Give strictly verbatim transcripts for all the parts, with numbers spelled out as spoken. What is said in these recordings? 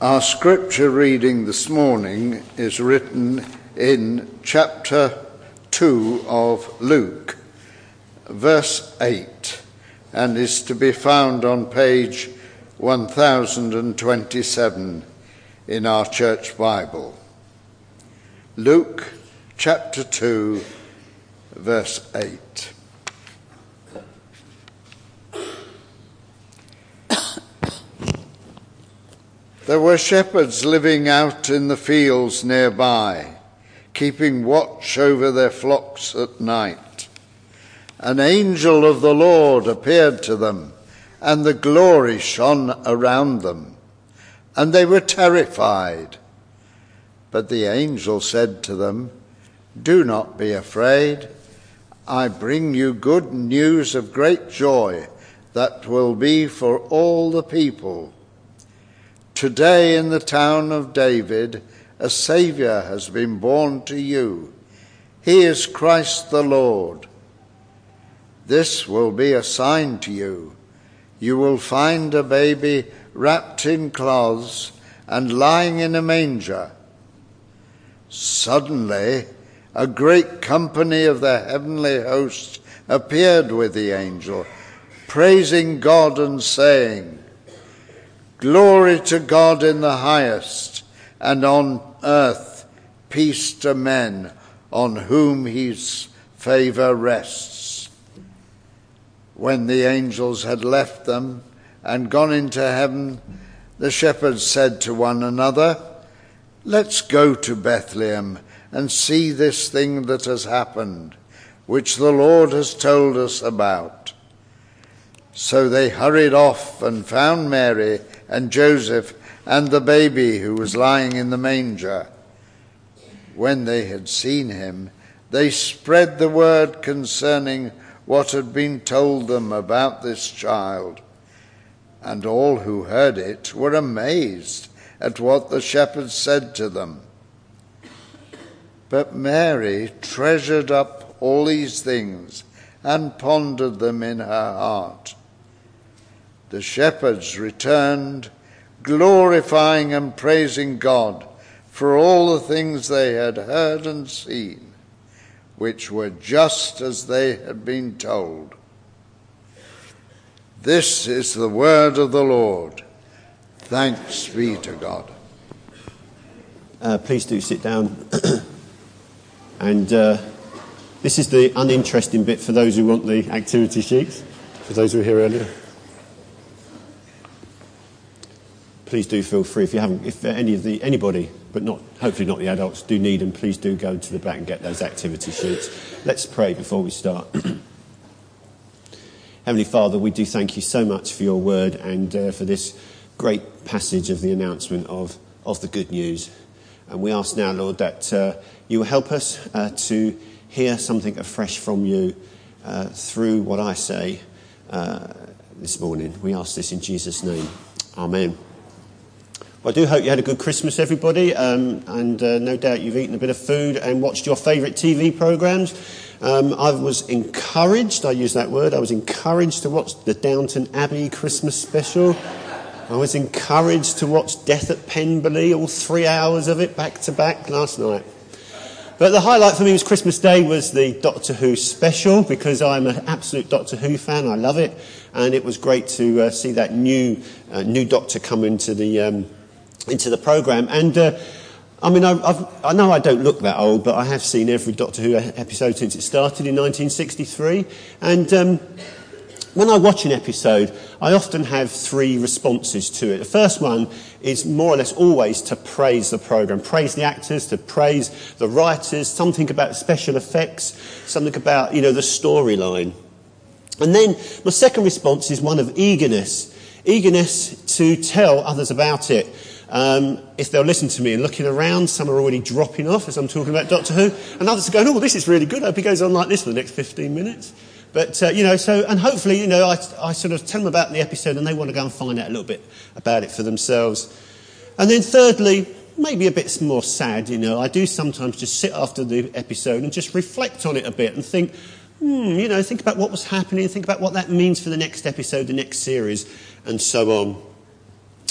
Our scripture reading this morning is written in chapter two of Luke, verse eight, and is to be found on page one thousand twenty-seven in our church Bible. Luke chapter two, verse eight. There were shepherds living out in the fields nearby, keeping watch over their flocks at night. An angel of the Lord appeared to them, and the glory shone around them, and they were terrified. But the angel said to them, "Do not be afraid. I bring you good news of great joy that will be for all the people. Today in the town of David, a Saviour has been born to you. He is Christ the Lord. This will be a sign to you. You will find a baby wrapped in cloths and lying in a manger." Suddenly, a great company of the heavenly host appeared with the angel, praising God and saying, "Glory to God in the highest, and on earth peace to men on whom his favour rests." When the angels had left them and gone into heaven, the shepherds said to one another, "Let's go to Bethlehem and see this thing that has happened, which the Lord has told us about." So they hurried off and found Mary and Joseph and the baby who was lying in the manger. When they had seen him, they spread the word concerning what had been told them about this child. And all who heard it were amazed at what the shepherds said to them. But Mary treasured up all these things and pondered them in her heart. The shepherds returned, glorifying and praising God for all the things they had heard and seen, which were just as they had been told. This is the word of the Lord. Thanks be to God. Uh, please do sit down. and uh, this is the uninteresting bit for those who want the activity sheets, for those who were here earlier. Please do feel free, if you haven't, if any of the anybody, but not hopefully not the adults, do need them, please do go to the back and get those activity sheets. Let's pray before we start. Heavenly Father, we do thank you so much for your word and uh, for this great passage of the announcement of, of the good news. And we ask now, Lord, that uh, you will help us uh, to hear something afresh from you uh, through what I say uh, this morning. We ask this in Jesus' name. Amen. Well, I do hope you had a good Christmas, everybody, um, and uh, no doubt you've eaten a bit of food and watched your favourite T V programmes. Um, I was encouraged, I use that word, I was encouraged to watch the Downton Abbey Christmas special. I was encouraged to watch Death at Pemberley, all three hours of it, back to back last night. But the highlight for me was Christmas Day was the Doctor Who special, because I'm an absolute Doctor Who fan, I love it, and it was great to uh, see that new uh, new Doctor come into the... Um, into the programme. And uh, I mean, I, I've, I know I don't look that old, but I have seen every Doctor Who episode since it started in nineteen sixty-three. And um, when I watch an episode, I often have three responses to it. The first one is more or less always to praise the programme, praise the actors, to praise the writers, something about special effects, something about, you know, the storyline. And then my second response is one of eagerness, eagerness to tell others about it. Um, if they'll listen to me and looking around, some are already dropping off as I'm talking about Doctor Who, and others are going, "Oh, this is really good. I hope it goes on like this for the next fifteen minutes. But, uh, you know, so, and hopefully, you know, I, I sort of tell them about the episode and they want to go and find out a little bit about it for themselves. And then thirdly, maybe a bit more sad, you know, I do sometimes just sit after the episode and just reflect on it a bit and think, hmm, you know, think about what was happening, think about what that means for the next episode, the next series, and so on.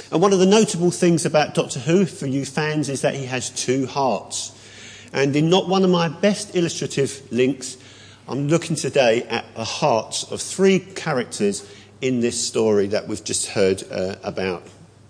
And one of the notable things about Doctor Who, for you fans, is that he has two hearts. And in not one of my best illustrative links, I'm looking today at the hearts of three characters in this story that we've just heard uh, about.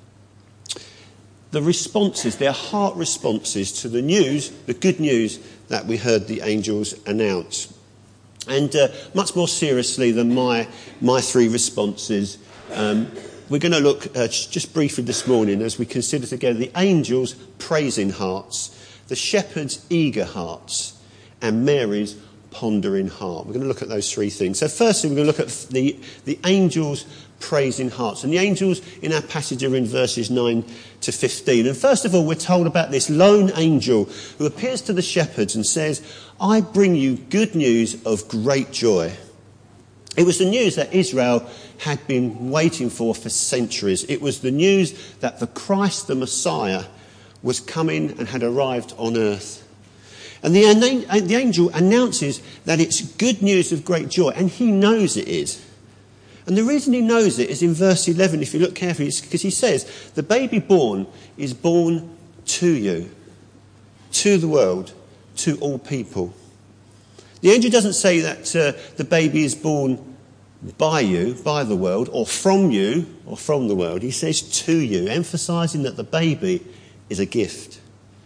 The responses, their heart responses to the news, the good news that we heard the angels announce. And uh, much more seriously than my my three responses, um, we're going to look uh, just briefly this morning as we consider together the angels' praising hearts, the shepherds' eager hearts, and Mary's pondering heart. We're going to look at those three things. So firstly, we're going to look at the, the angels' praising hearts. And the angels in our passage are in verses nine to fifteen. And first of all, we're told about this lone angel who appears to the shepherds and says, I bring you good news of great joy. It was the news that Israel had been waiting for for centuries. It was the news that the Christ, the Messiah, was coming and had arrived on earth. And the, the angel announces that it's good news of great joy, and he knows it is. And the reason he knows it is in verse eleven, if you look carefully, it's because he says, the baby born is born to you, to the world, to all people. The angel doesn't say that uh, the baby is born by you, by the world, or from you, or from the world. He says to you, emphasising that the baby is a gift.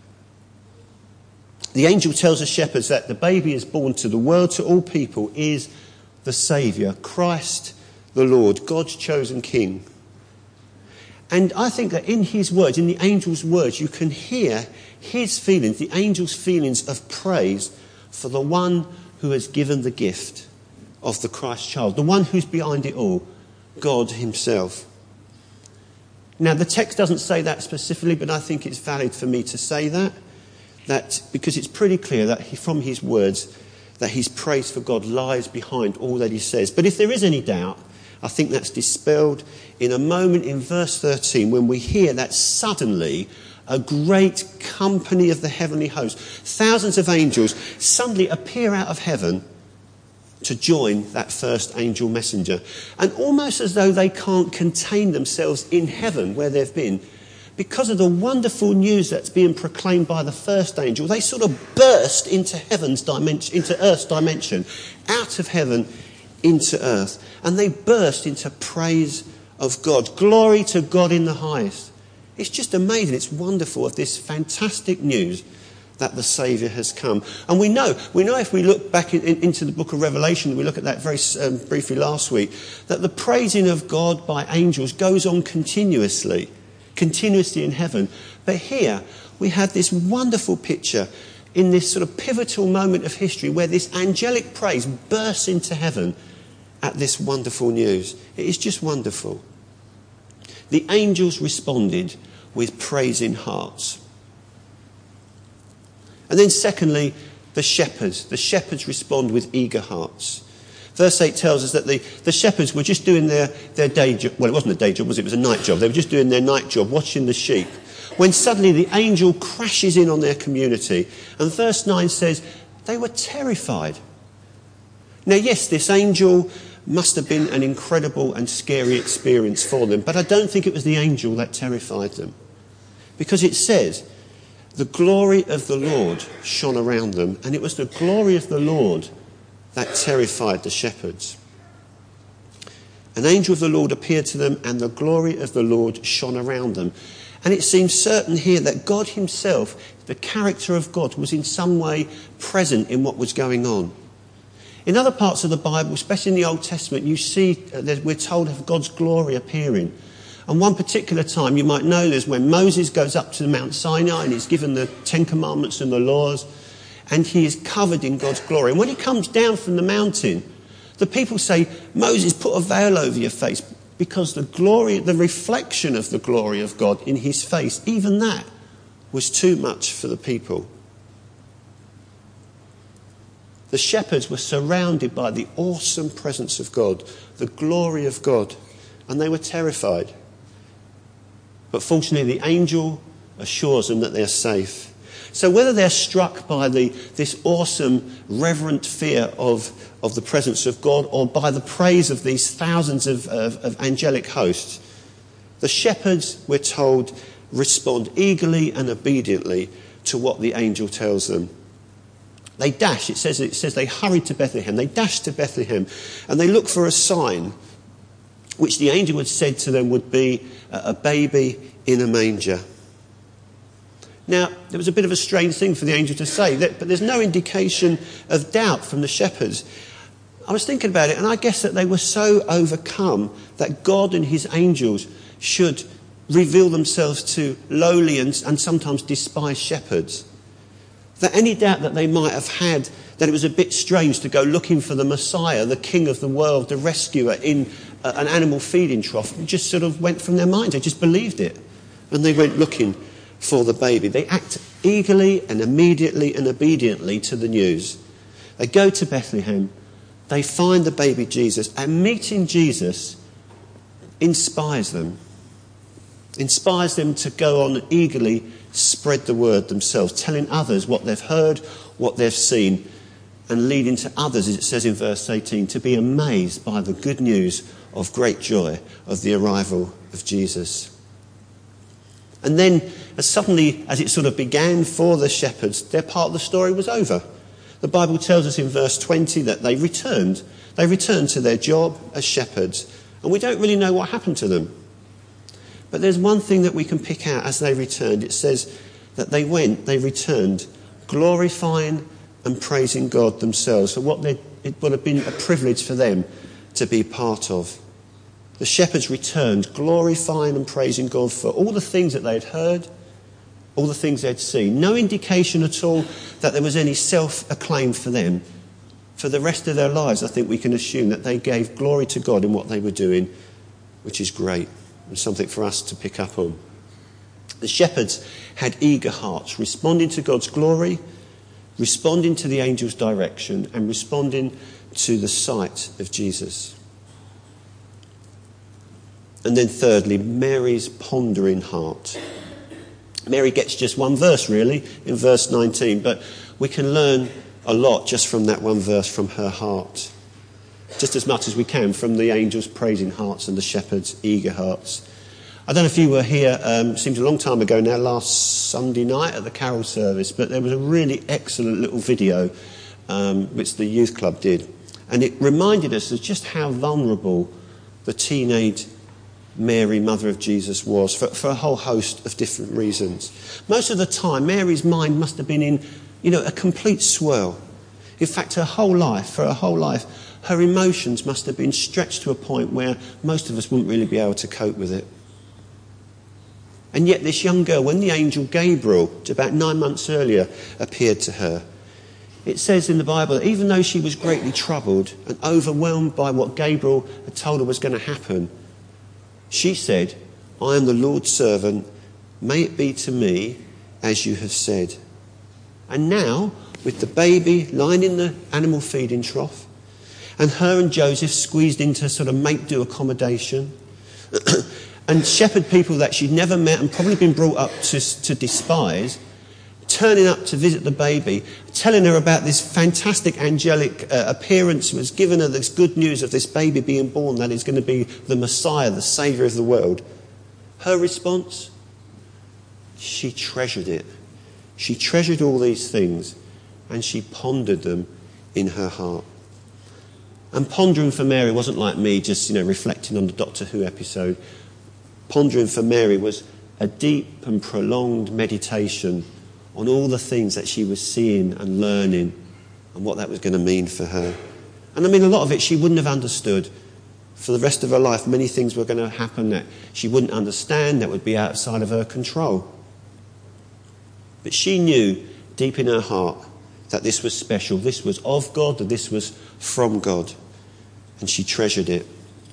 The angel tells the shepherds that the baby is born to the world, to all people, is the Saviour, Christ the Lord, God's chosen King. And I think that in his words, in the angel's words, you can hear his feelings, the angel's feelings of praise for the one who has given the gift of the Christ child, the one who's behind it all, God himself. Now, the text doesn't say that specifically, but I think it's valid for me to say that, that because it's pretty clear that he, from his words, that his praise for God lies behind all that he says. But if there is any doubt, I think that's dispelled in a moment in verse thirteen when we hear that suddenly a great company of the heavenly host, thousands of angels, suddenly appear out of heaven to join that first angel messenger. And almost as though they can't contain themselves in heaven where they've been, because of the wonderful news that's being proclaimed by the first angel, they sort of burst into heaven's dimension, into earth's dimension, out of heaven into earth. And they burst into praise of God. Glory to God in the highest. It's just amazing. It's wonderful of this fantastic news that the Saviour has come. And we know, we know if we look back in, in, into the book of Revelation, we look at that very um, briefly last week, that the praising of God by angels goes on continuously, continuously in heaven. But here we have this wonderful picture in this sort of pivotal moment of history where this angelic praise bursts into heaven at this wonderful news. It is just wonderful. The angels responded with praising hearts. And then secondly, the shepherds. The shepherds respond with eager hearts. Verse eight tells us that the, the shepherds were just doing their, their day job. Well, it wasn't a day job, was it? It was a night job. They were just doing their night job, watching the sheep, when suddenly the angel crashes in on their community. And verse nine says they were terrified. Now, yes, this angel must have been an incredible and scary experience for them, but I don't think it was the angel that terrified them. Because it says, the glory of the Lord shone around them, and it was the glory of the Lord that terrified the shepherds. An angel of the Lord appeared to them, and the glory of the Lord shone around them. And it seems certain here that God himself, the character of God, was in some way present in what was going on. In other parts of the Bible, especially in the Old Testament, you see that we're told of God's glory appearing. And one particular time, you might know this, when Moses goes up to Mount Sinai and he's given the Ten Commandments and the laws, and he is covered in God's glory. And when he comes down from the mountain, the people say, Moses, put a veil over your face, because the glory, the reflection of the glory of God in his face, even that was too much for the people. The shepherds were surrounded by the awesome presence of God, the glory of God, and they were terrified. But fortunately, the angel assures them that they're safe. So whether they're struck by the, this awesome, reverent fear of, of the presence of God, or by the praise of these thousands of, of, of angelic hosts, The shepherds, we're told, respond eagerly and obediently to what the angel tells them. They dash, it says, it says they hurried to Bethlehem. They dashed to Bethlehem and they look for a sign which the angel had said to them would be a baby in a manger. Now, there was a bit of a strange thing for the angel to say, but there's no indication of doubt from the shepherds. I was thinking about it, and I guess that they were so overcome that God and his angels should reveal themselves to lowly and, and sometimes despised shepherds. That any doubt that they might have had that it was a bit strange to go looking for the Messiah, the King of the world, the rescuer in uh, an animal feeding trough, just sort of went from their minds. They just believed it. And they went looking for the baby. They act eagerly and immediately and obediently to the news. They go to Bethlehem. They find the baby Jesus. And meeting Jesus inspires them. Inspires them to go on and eagerly spread the word themselves, telling others what they've heard, what they've seen, and leading to others, as it says in verse eighteen, to be amazed by the good news of great joy of the arrival of Jesus. And then, as suddenly as it sort of began for the shepherds, their part of the story was over. The Bible tells us in verse twenty that they returned. They returned to their job as shepherds, and we don't really know what happened to them. But there's one thing that we can pick out as they returned. It says that they went, they returned, glorifying and praising God themselves for what they, it would have been a privilege for them to be part of. The shepherds returned, glorifying and praising God for all the things that they'd heard, all the things they'd seen. No indication at all that there was any self-acclaim for them. For the rest of their lives, I think we can assume that they gave glory to God in what they were doing, which is great. And something for us to pick up on. The shepherds had eager hearts, responding to God's glory, responding to the angel's direction, and responding to the sight of Jesus. And then thirdly, Mary's pondering heart. Mary gets just one verse really, in verse nineteen, but we can learn a lot just from that one verse from her heart. Just as much as we can from the angels' praising hearts and the shepherds' eager hearts. I don't know if you were here, um, seems a long time ago now, last Sunday night at the carol service, but there was a really excellent little video um, which the youth club did. And it reminded us of just how vulnerable the teenage Mary, mother of Jesus, was for, for a whole host of different reasons. Most of the time, Mary's mind must have been in, you know, a complete swirl. In fact, her whole life, for her whole life, her emotions must have been stretched to a point where most of us wouldn't really be able to cope with it. And yet this young girl, when the angel Gabriel, about nine months earlier, appeared to her, it says in the Bible that even though she was greatly troubled and overwhelmed by what Gabriel had told her was going to happen, she said, "I am the Lord's servant, may it be to me as you have said." And now, with the baby lying in the animal feeding trough, and her and Joseph squeezed into sort of make-do accommodation, and shepherd people that she'd never met and probably been brought up to, to despise, turning up to visit the baby, telling her about this fantastic angelic uh, appearance, was giving her this good news of this baby being born that is going to be the Messiah, the Saviour of the world. Her response? She treasured it. She treasured all these things and she pondered them in her heart. And pondering for Mary wasn't like me just, you know, reflecting on the Doctor Who episode. Pondering for Mary was a deep and prolonged meditation on all the things that she was seeing and learning and what that was going to mean for her. And I mean, a lot of it she wouldn't have understood. For the rest of her life, many things were going to happen that she wouldn't understand, that would be outside of her control. But she knew deep in her heart that this was special, this was of God, that this was from God. And she treasured it.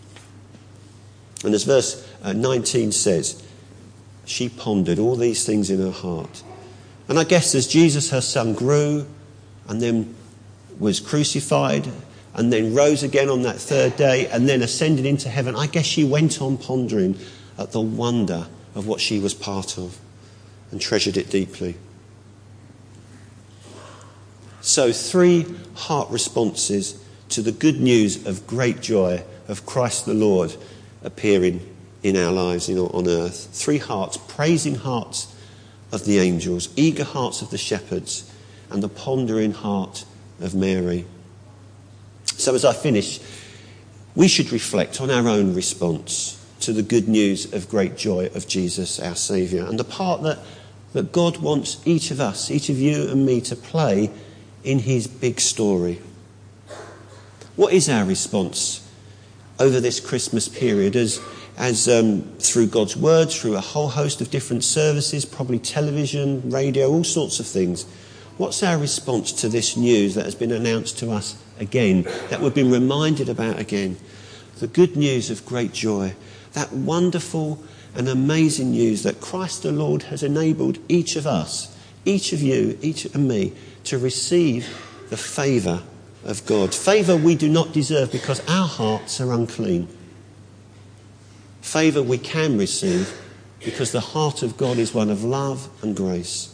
And as verse nineteen says, she pondered all these things in her heart. And I guess as Jesus, her son, grew and then was crucified and then rose again on that third day and then ascended into heaven, I guess she went on pondering at the wonder of what she was part of and treasured it deeply. So three heart responses to the good news of great joy of Christ the Lord appearing in our lives in, on earth. Three hearts, praising hearts of the angels, eager hearts of the shepherds, and the pondering heart of Mary. So as I finish, we should reflect on our own response to the good news of great joy of Jesus, our Saviour, and the part that, that God wants each of us, each of you and me, to play in his big story. What is our response over this Christmas period as, as um, through God's word, through a whole host of different services, probably television, radio, all sorts of things? What's our response to this news that has been announced to us again, that we've been reminded about again? The good news of great joy, that wonderful and amazing news that Christ the Lord has enabled each of us, each of you, each of me, to receive the favour of God. Favour we do not deserve because our hearts are unclean. Favour we can receive because the heart of God is one of love and grace.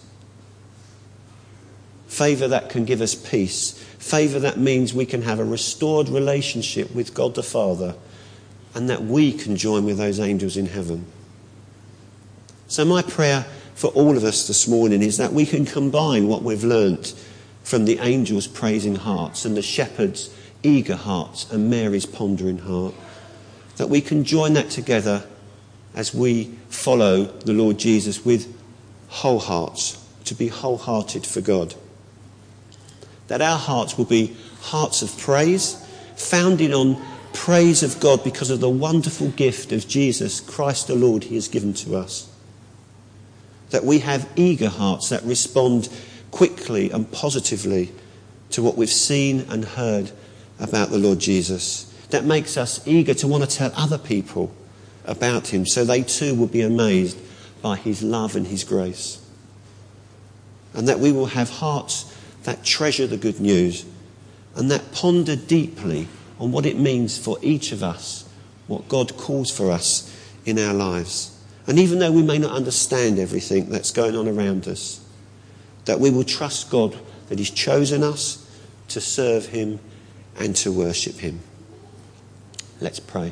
Favour that can give us peace. Favour that means we can have a restored relationship with God the Father, and that we can join with those angels in heaven. So my prayer for all of us this morning is that we can combine what we've learnt from the angels' praising hearts and the shepherds' eager hearts and Mary's pondering heart, that we can join that together as we follow the Lord Jesus with whole hearts, to be wholehearted for God. That our hearts will be hearts of praise, founded on praise of God because of the wonderful gift of Jesus Christ the Lord he has given to us. That we have eager hearts that respond quickly and positively to what we've seen and heard about the Lord Jesus. That makes us eager to want to tell other people about him so they too will be amazed by his love and his grace. And that we will have hearts that treasure the good news and that ponder deeply on what it means for each of us, what God calls for us in our lives. And even though we may not understand everything that's going on around us, that we will trust God that he's chosen us to serve him and to worship him. Let's pray.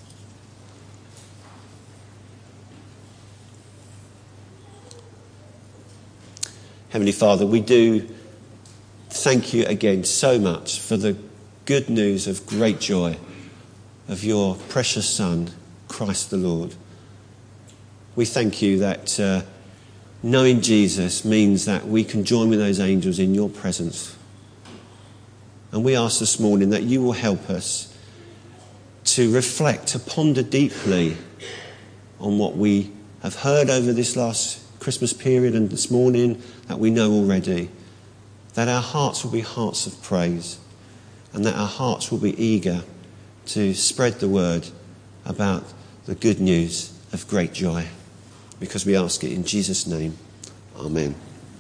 Heavenly Father, we do thank you again so much for the good news of great joy of your precious Son, Christ the Lord. We thank you that uh, knowing Jesus means that we can join with those angels in your presence. And we ask this morning that you will help us to reflect, to ponder deeply on what we have heard over this last Christmas period and this morning that we know already. That our hearts will be hearts of praise, and that our hearts will be eager to spread the word about the good news of great joy. Because we ask it in Jesus' name. Amen.